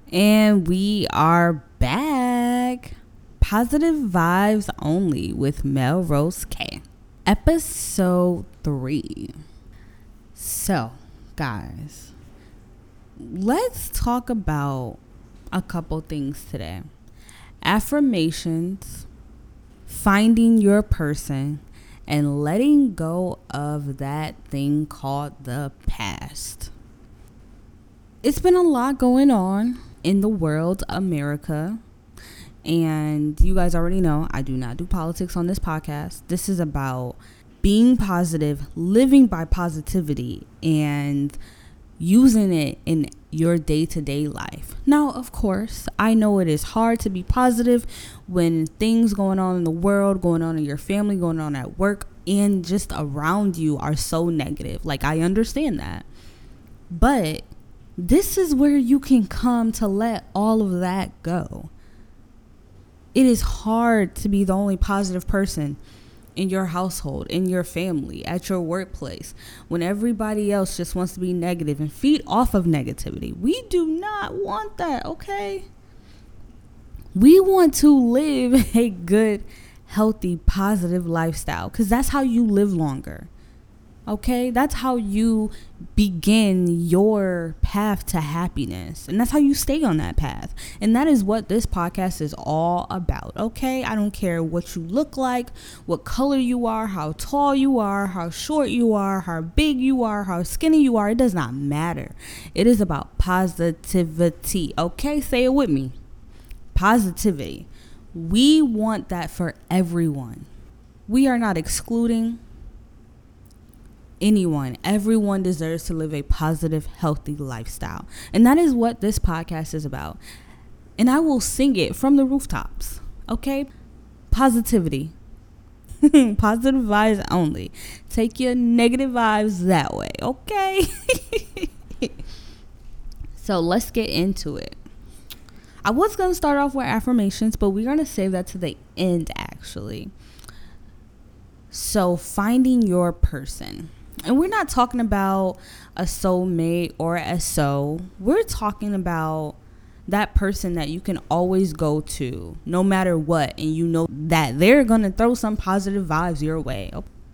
And we are back. Positive Vibes Only with Melrose K. Episode 3. So, guys, let's talk about a couple things today. Affirmations, finding your person, and letting go of that thing called the past. It's been a lot going on in the world, America, and you guys already know I do not do politics on this podcast. This is about being positive, living by positivity, and using it in your day-to-day life. Now, of course, I know it is hard to be positive when things going on in the world, going on in your family, going on at work, and just around you are so negative. Like, I understand that. But this is where you can come to let all of that go. It is hard to be the only positive person in your household, in your family, at your workplace, when everybody else just wants to be negative and feed off of negativity. We do not want that, okay? We want to live a good, healthy, positive lifestyle because that's how you live longer. Okay, that's how you begin your path to happiness. And that's how you stay on that path. And that is what this podcast is all about. Okay, I don't care what you look like, what color you are, how tall you are, how short you are, how big you are, how skinny you are. It does not matter. It is about positivity. Okay, say it with me. Positivity. We want that for everyone. We are not excluding anyone. Everyone deserves to live a positive, healthy lifestyle. And that is what this podcast is about. And I will sing it from the rooftops. Okay? Positivity. Positive vibes only. Take your negative vibes that way. Okay? So let's get into it. I was going to start off with affirmations, but we're going to save that to the end, actually. So finding your person. And we're not talking about a soulmate or a soul. We're talking about that person that you can always go to no matter what. And you know that they're going to throw some positive vibes your way.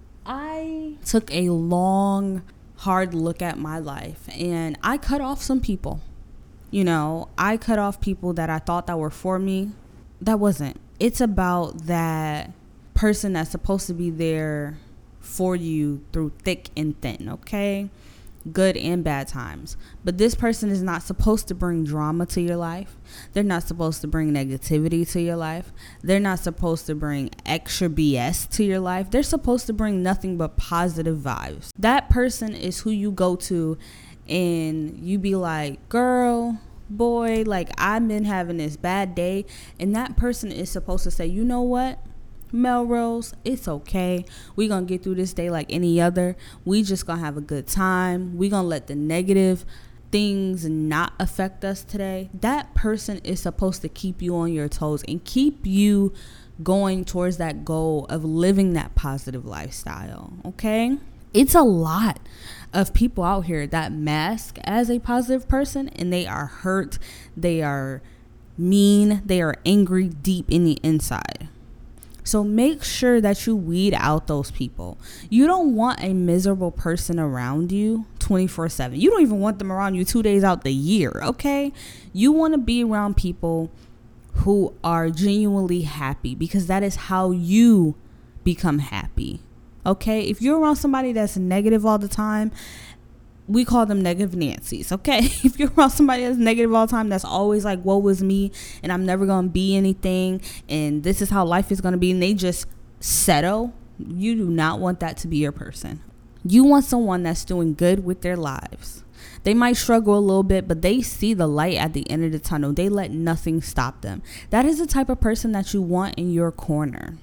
I took a long, hard look at my life and I cut off some people. You know, I cut off people that I thought that were for me. That wasn't. It's about that person that's supposed to be there for you through thick and thin, okay? Good and bad times. But this person is not supposed to bring drama to your life. They're not supposed to bring negativity to your life. They're not supposed to bring extra BS to your life. They're supposed to bring nothing but positive vibes. That person is who you go to and you be like, girl, boy, like I've been having this bad day. And that person is supposed to say, you know what? Melrose, it's okay. We gonna get through this day like any other. We just gonna have a good time. We gonna let the negative things not affect us today. That person is supposed to keep you on your toes and keep you going towards that goal of living that positive lifestyle. Okay? It's a lot of people out here that mask as a positive person and they are hurt, they are mean, they are angry deep in the inside. So make sure that you weed out those people. You don't want a miserable person around you 24/7. You don't even want them around you 2 days out the year, okay? You want to be around people who are genuinely happy because that is how you become happy, okay? If you're around somebody that's negative all the time, we call them negative Nancy's, okay? If you're around somebody that's negative all the time, that's always like, woe is me, and I'm never going to be anything, and this is how life is going to be, and they just settle, you do not want that to be your person. You want someone that's doing good with their lives. They might struggle a little bit, but they see the light at the end of the tunnel. They let nothing stop them. That is the type of person that you want in your corner.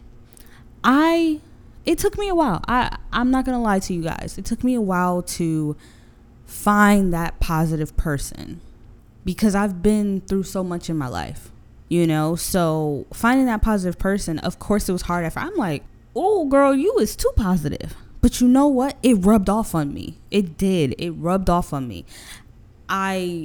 It took me a while. I'm not going to lie to you guys. It took me a while to find that positive person because I've been through so much in my life, you know? So finding that positive person, of course it was hard I'm like, oh girl, you was too positive. But you know what? It rubbed off on me. It did. It rubbed off on me. I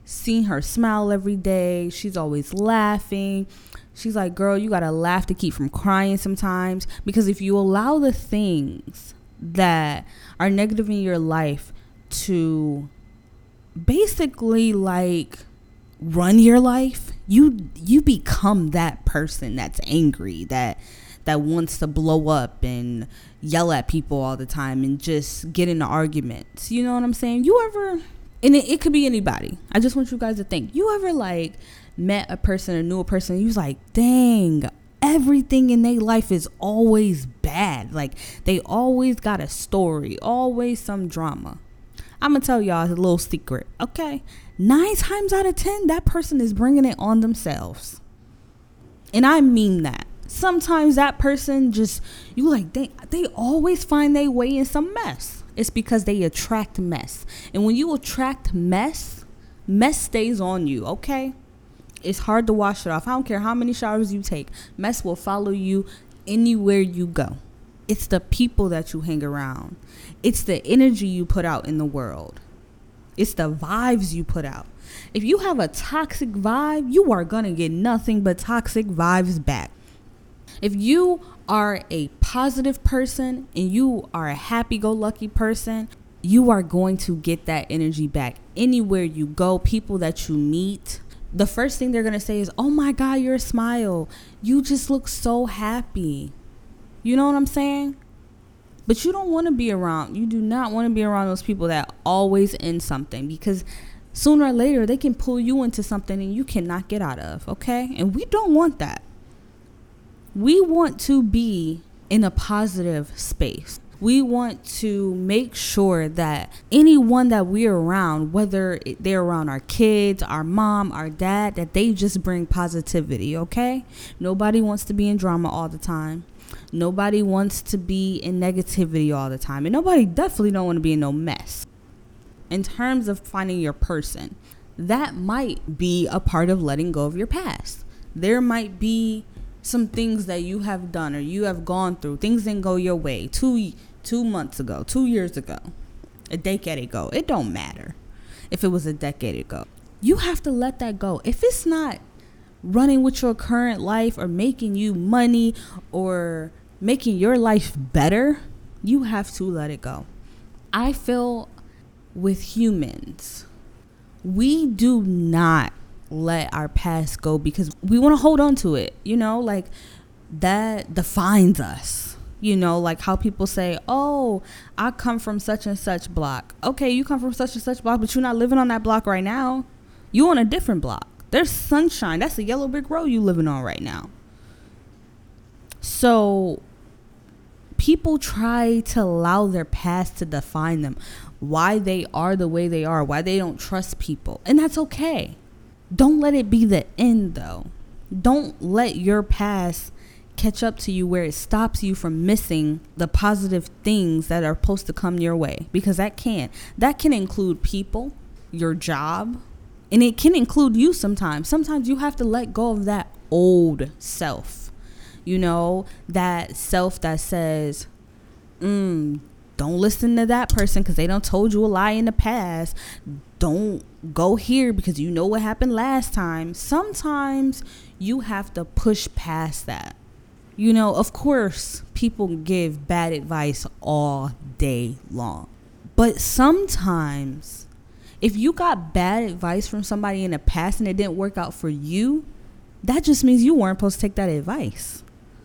seen her smile every day. She's always laughing. She's like, girl, you got to laugh to keep from crying sometimes. Because if you allow the things that are negative in your life to basically like run your life, you become that person that's angry, that wants to blow up and yell at people all the time and just get into arguments. You know what I'm saying? You ever, and it could be anybody. I just want you guys to think. You ever like met a person or knew a person and you was like, dang, everything in their life is always bad. Like they always got a story, always some drama. I'm going to tell y'all a little secret, okay? 9 times out of 10, that person is bringing it on themselves. And I mean that. Sometimes that person just, you like, they always find their way in some mess. It's because they attract mess. And when you attract mess stays on you, okay? It's hard to wash it off. I don't care how many showers you take. Mess will follow you anywhere you go. It's the people that you hang around. It's the energy you put out in the world. It's the vibes you put out. If you have a toxic vibe, you are going to get nothing but toxic vibes back. If you are a positive person and you are a happy-go-lucky person, you are going to get that energy back anywhere you go. People that you meet, the first thing they're going to say is, oh my God, your smile. You just look so happy. You know what I'm saying? But you don't want to be around, you do not want to be around those people that always in something, because sooner or later they can pull you into something and you cannot get out of, okay? And we don't want that. We want to be in a positive space. We want to make sure that anyone that we're around, whether they're around our kids, our mom, our dad, that they just bring positivity, okay? Nobody wants to be in drama all the time. Nobody wants to be in negativity all the time. And nobody definitely don't want to be in no mess. In terms of finding your person, that might be a part of letting go of your past. There might be some things that you have done or you have gone through. Things didn't go your way 2 months ago, 2 years ago, a decade ago. It don't matter if it was a decade ago. You have to let that go. If it's not running with your current life or making you money or making your life better, you have to let it go. I feel with humans, we do not let our past go because we want to hold on to it, you know, like that defines us. You know, like how people say, oh, I come from such and such block. Okay, you come from such and such block, but you're not living on that block right now. You on a different block. There's sunshine. That's a yellow brick road you living on right now. So people try to allow their past to define them, why they are the way they are, why they don't trust people. And that's okay. Don't let it be the end, though. Don't let your past catch up to you where it stops you from missing the positive things that are supposed to come your way, because that can include people, your job, and it can include you sometimes. Sometimes you have to let go of that old self, you know, that self that says, don't listen to that person because they done told you a lie in the past. Don't go here because you know what happened last time. Sometimes you have to push past that. You know, of course, people give bad advice all day long. But sometimes, if you got bad advice from somebody in the past and it didn't work out for you, that just means you weren't supposed to take that advice.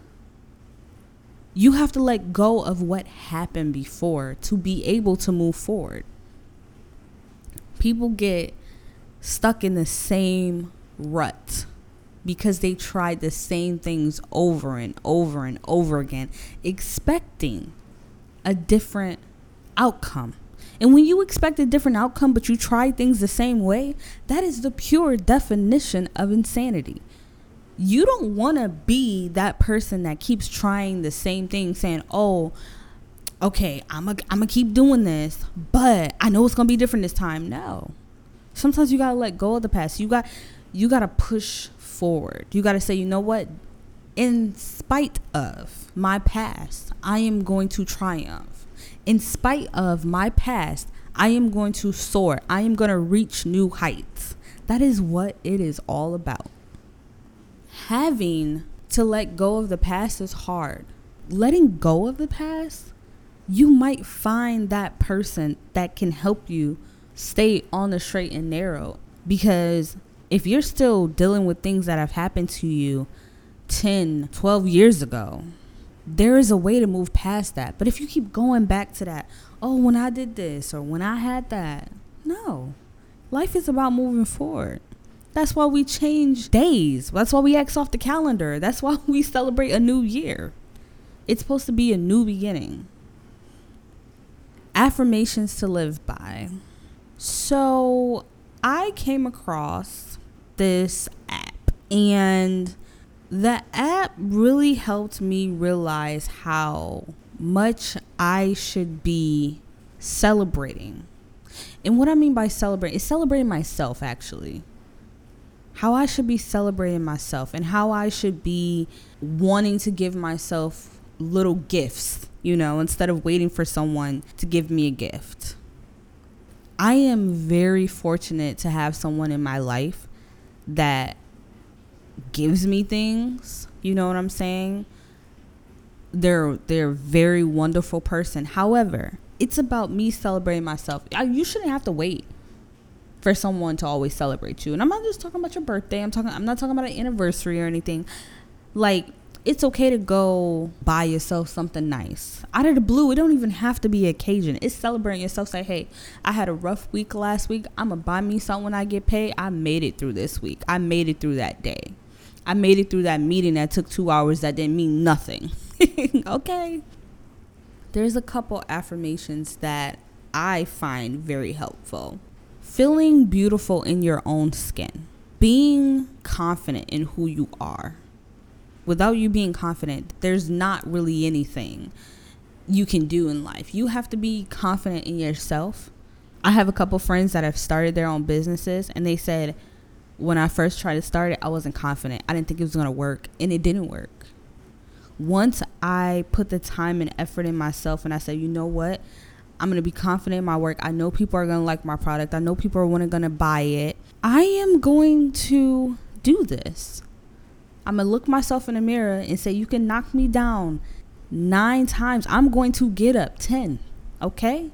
You have to let go of what happened before to be able to move forward. People get stuck in the same rut because they tried the same things over and over and over again, expecting a different outcome. And when you expect a different outcome, but you try things the same way, that is the pure definition of insanity. You don't want to be that person that keeps trying the same thing, saying, oh, okay, I'm gonna keep doing this, but I know it's going to be different this time. No. Sometimes you got to let go of the past. You got to push forward. You got to say, you know what? In spite of my past, I am going to triumph. In spite of my past, I am going to soar. I am going to reach new heights. That is what it is all about. Having to let go of the past is hard. Letting go of the past, you might find that person that can help you stay on the straight and narrow. Because if you're still dealing with things that have happened to you 10, 12 years ago, there is a way to move past that. But if you keep going back to that, oh, when I did this or when I had that, no. Life is about moving forward. That's why we change days. That's why we X off the calendar. That's why we celebrate a new year. It's supposed to be a new beginning. Affirmations to live by. So I came across this app, and the app really helped me realize how much I should be celebrating. And what I mean by celebrate is celebrating myself, actually. How I should be celebrating myself and how I should be wanting to give myself little gifts, instead of waiting for someone to give me a gift. I am very fortunate to have someone in my life that gives me things. You know what I'm saying? They're a very wonderful person. However, it's about me celebrating myself. You shouldn't have to wait for someone to always celebrate you. And I'm not just talking about your birthday. I'm not talking about an anniversary or anything. Like, it's okay to go buy yourself something nice. Out of the blue, it don't even have to be an occasion. It's celebrating yourself. Say, hey, I had a rough week last week. I'm going to buy me something when I get paid. I made it through this week. I made it through that day. I made it through that meeting that took 2 hours that didn't mean nothing. Okay. There's a couple affirmations that I find very helpful. Feeling beautiful in your own skin. Being confident in who you are. Without you being confident, there's not really anything you can do in life. You have to be confident in yourself. I have a couple friends that have started their own businesses, and they said, when I first tried to start it, I wasn't confident. I didn't think it was going to work, and it didn't work. Once I put the time and effort in myself and I said, you know what? I'm going to be confident in my work. I know people are going to like my product. I know people are going to buy it. I am going to do this. I'm going to look myself in the mirror and say, you can knock me down 9 times. I'm going to get up 10. Okay?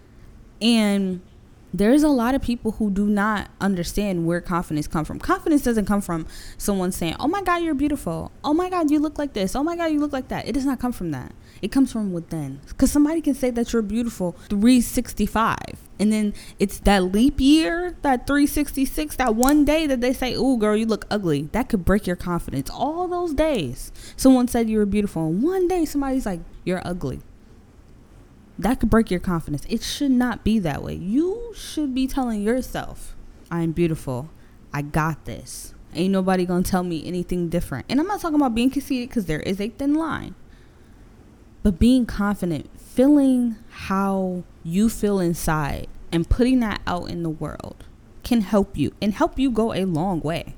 And there's a lot of people who do not understand where confidence comes from. Confidence doesn't come from someone saying, oh my God, you're beautiful. Oh my God, you look like this. Oh my God, you look like that. It does not come from that. It comes from within. Because somebody can say that you're beautiful 365. And then it's that leap year, that 366, that one day that they say, oh girl, you look ugly. That could break your confidence. All those days someone said you were beautiful, and one day somebody's like, you're ugly. That could break your confidence. It should not be that way. You should be telling yourself, I'm beautiful. I got this. Ain't nobody gonna tell me anything different. And I'm not talking about being conceited, because there is a thin line. But being confident, feeling how you feel inside and putting that out in the world can help you and help you go a long way.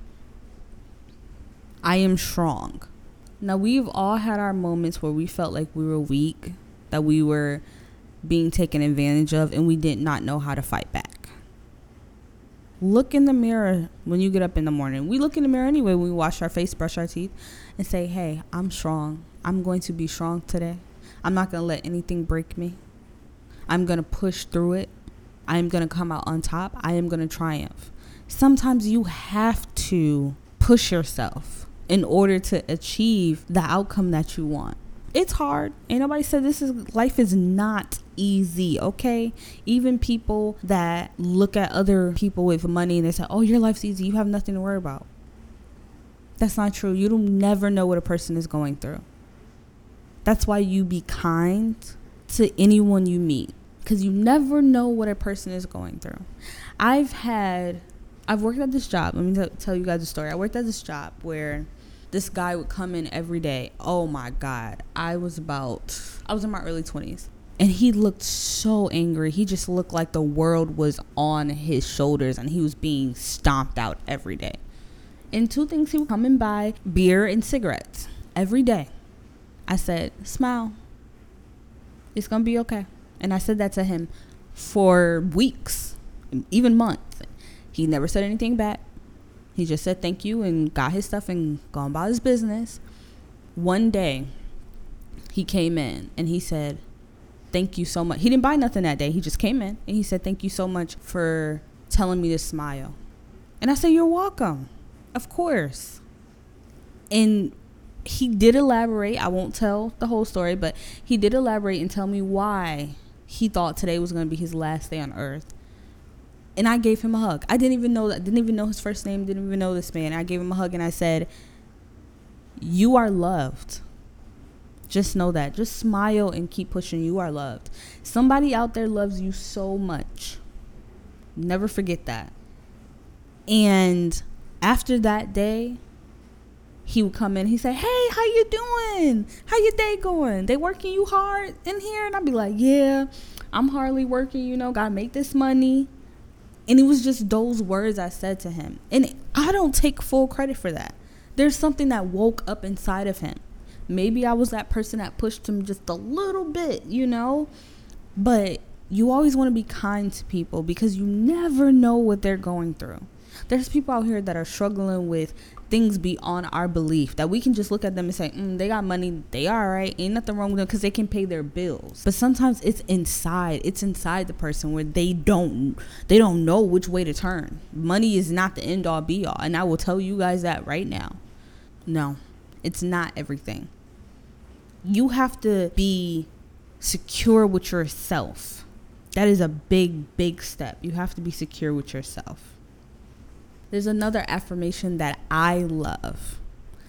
I am strong. Now, we've all had our moments where we felt like we were weak, that we were being taken advantage of, and we did not know how to fight back. Look in the mirror when you get up in the morning. We look in the mirror anyway when we wash our face, brush our teeth, and say, hey, I'm strong. I'm going to be strong today. I'm not going to let anything break me. I'm going to push through it. I am going to come out on top. I am going to triumph. Sometimes you have to push yourself in order to achieve the outcome that you want. It's hard. Ain't nobody said life is not easy, okay? Even people that look at other people with money and they say, oh, your life's easy. You have nothing to worry about. That's not true. You'll never know what a person is going through. That's why you be kind to anyone you meet, because you never know what a person is going through. I've worked at this job. Let me tell you guys a story. I worked at this job where this guy would come in every day. Oh my God. I was in my early 20s. And he looked so angry. He just looked like the world was on his shoulders and he was being stomped out every day. And 2 things he would come and buy: beer and cigarettes every day. I said, smile. It's going to be okay. And I said that to him for weeks, even months. He never said anything back. He just said thank you and got his stuff and gone about his business. One day, he came in and he said, thank you so much. He didn't buy nothing that day. He just came in and he said, thank you so much for telling me to smile. And I said, you're welcome. Of course. And he did elaborate. I won't tell the whole story, but he did elaborate and tell me why he thought today was going to be his last day on earth. And I gave him a hug. I didn't even know his first name, didn't even know this man. I gave him a hug and I said, you are loved. Just know that. Just smile and keep pushing. You are loved. Somebody out there loves you so much. Never forget that. And after that day, he would come in. He'd say, hey, how you doing? How your day going? They working you hard in here? And I'd be like, yeah, I'm hardly working, gotta make this money. And it was just those words I said to him. And I don't take full credit for that. There's something that woke up inside of him. Maybe I was that person that pushed him just a little bit, But you always want to be kind to people because you never know what they're going through. There's people out here that are struggling with things beyond our belief that we can just look at them and say, they got money, they all right, ain't nothing wrong with them because they can pay their bills. But sometimes it's inside the person where they don't know which way to turn. Money is not the end all be all, and I will tell you guys that right now. No, it's not everything. You have to be secure with yourself. That is a big step. You have to be secure with yourself. There's another affirmation that I love.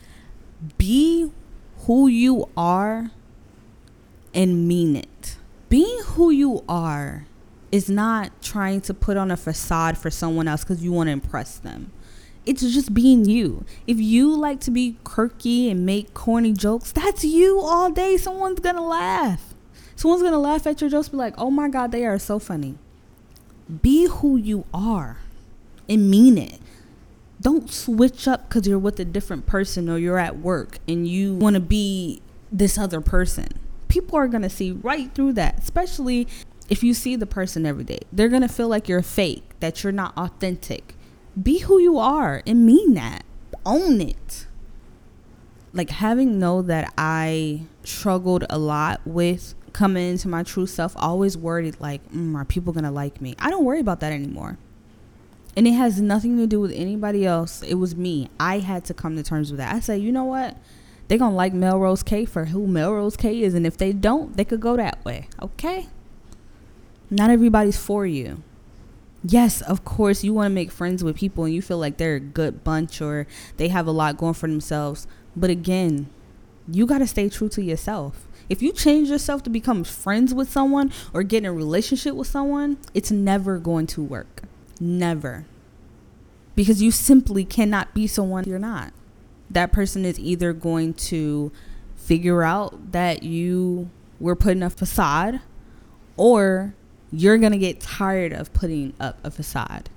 Be who you are and mean it. Being who you are is not trying to put on a facade for someone else because you want to impress them. It's just being you. If you like to be quirky and make corny jokes, that's you all day. Someone's going to laugh. Someone's going to laugh at your jokes, be like, oh my God, they are so funny. Be who you are and mean it. Don't switch up because you're with a different person or you're at work and you want to be this other person. People are going to see right through that, especially if you see the person every day. They're going to feel like you're fake, that you're not authentic. Be who you are and mean that. Own it. Like, having know that I struggled a lot with coming into my true self, always worried like, are people going to like me? I don't worry about that anymore. And it has nothing to do with anybody else. It was me. I had to come to terms with that. I said, you know what? They're going to like Melrose K for who Melrose K is. And if they don't, they could go that way. Okay? Not everybody's for you. Yes, of course, you want to make friends with people and you feel like they're a good bunch or they have a lot going for themselves. But again, you got to stay true to yourself. If you change yourself to become friends with someone or get in a relationship with someone, it's never going to work. Never. Because you simply cannot be someone you're not. That person is either going to figure out that you were putting a facade, or you're going to get tired of putting up a facade.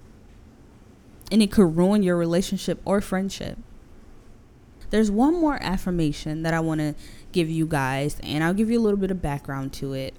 And it could ruin your relationship or friendship. There's one more affirmation that I want to give you guys, and I'll give you a little bit of background to it.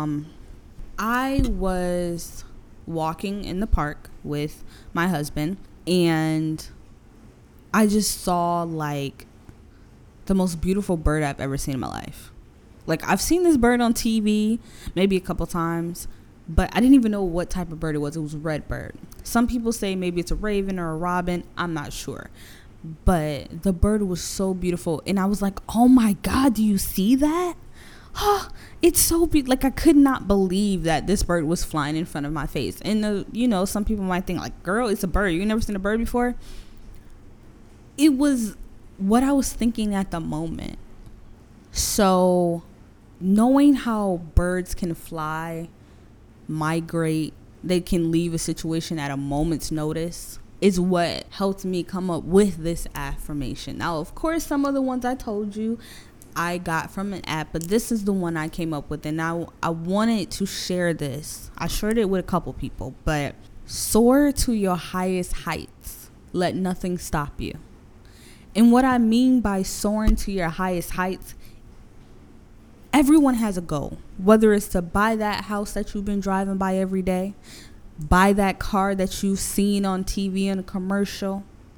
I was walking in the park with my husband, and I just saw like the most beautiful bird I've ever seen in my life. Like, I've seen this bird on TV maybe a couple times, but I didn't even know what type of bird it was. It was a red bird. Some people say maybe it's a raven or a robin. I'm not sure. But the bird was so beautiful. And I was like, oh my God, do you see that? Oh, it's so beautiful. Like, I could not believe that this bird was flying in front of my face. And, some people might think like, girl, it's a bird. You never seen a bird before? It was what I was thinking at the moment. So knowing how birds can fly, migrate, they can leave a situation at a moment's notice is what helped me come up with this affirmation. Now, of course, some of the ones I told you I got from an app, but this is the one I came up with, and I wanted to share this. I shared it with a couple people, but soar to your highest heights. Let nothing stop you. And what I mean by soaring to your highest heights, everyone has a goal, whether it's to buy that house that you've been driving by every day, buy that car that you've seen on TV in a commercial,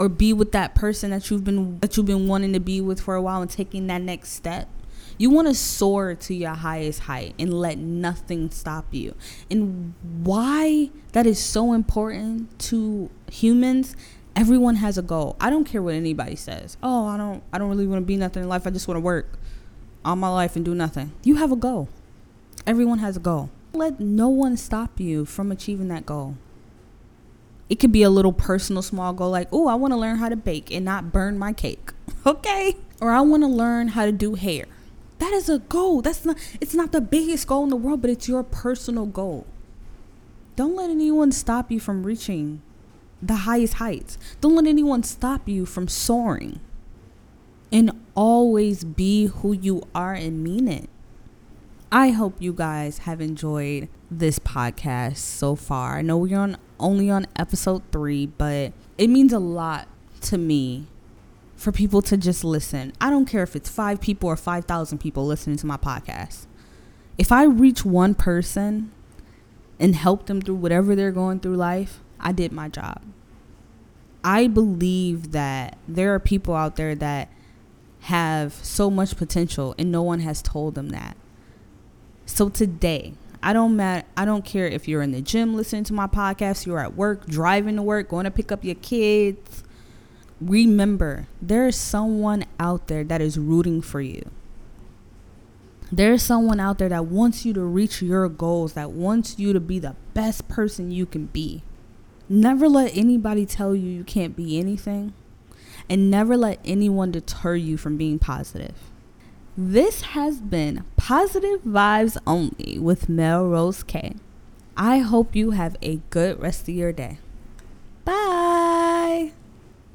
or be with that person that you've been wanting to be with for a while and taking that next step. You want to soar to your highest height and let nothing stop you. And why that is so important to humans, everyone has a goal. I don't care what anybody says. Oh, I don't really want to be nothing in life. I just want to work all my life and do nothing. You have a goal. Everyone has a goal. Let no one stop you from achieving that goal. It could be a little personal small goal like, oh, I want to learn how to bake and not burn my cake. Okay? Or I want to learn how to do hair. That is a goal. It's not the biggest goal in the world, but it's your personal goal. Don't let anyone stop you from reaching the highest heights. Don't let anyone stop you from soaring. And always be who you are and mean it. I hope you guys have enjoyed this podcast so far. I know we're only on episode 3, but it means a lot to me for people to just listen. I don't care if it's 5 people or 5,000 people listening to my podcast. If I reach one person and help them through whatever they're going through life, I did my job. I believe that there are people out there that have so much potential and no one has told them that. So today, I don't care if you're in the gym listening to my podcast, you're at work, driving to work, going to pick up your kids. Remember, there is someone out there that is rooting for you. There's someone out there that wants you to reach your goals, that wants you to be the best person you can be. Never let anybody tell you you can't be anything, and never let anyone deter you from being positive. This has been Positive Vibes Only with Melrose K. I hope you have a good rest of your day. Bye.